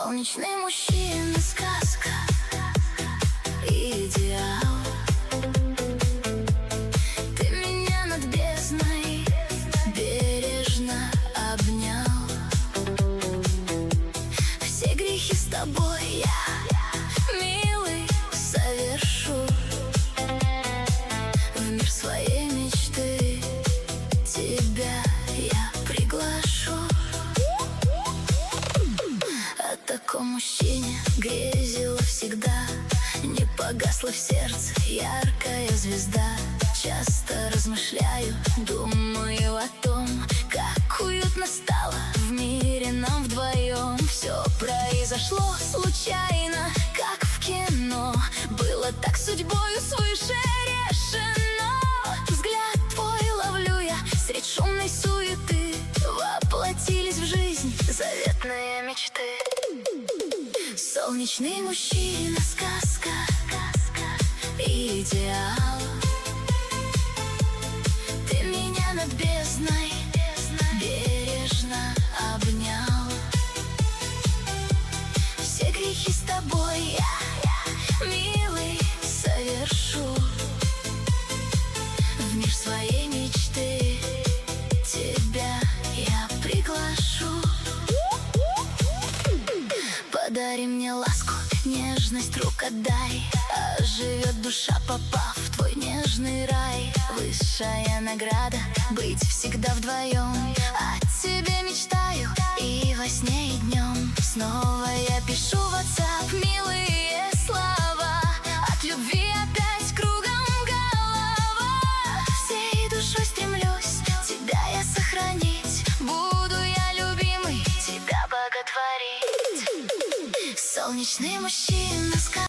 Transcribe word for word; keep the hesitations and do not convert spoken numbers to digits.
Солнечный мужчина, сказка, идеал. Ты меня над бездной бережно обнял. Все грехи с тобой я, милый, совершу. В мир своей мечты тебя я приглашу. О таком мужчине грезила всегда, не погасла в сердце яркая звезда. Часто размышляю, думаю о том, как уютно стало в мире нам вдвоем. Все произошло случайно, как в кино, было так судьбою свыше решено. Взгляд твой ловлю я средь шумной суеты, воплотились в жизнь заветные мечты. Солнечный мужчина, сказка, идеал. Ты меня над бездной бережно обнял. Все грехи с тобой я, милый, совершу. В мир своей мечты тебя я приглашу. Подари мне ласку, нежность рук отдай, оживет душа, попав в твой нежный рай. Высшая награда — быть всегда вдвоем. О тебе мечтаю и во сне, и днем. Снова я пишу в WhatsApp милые слова. От любви опять кругом голова. Всей душой стремлюсь тебя я сохранить. Буду я, любимый, тебя боготворить. Солнечный мужчина, сказка.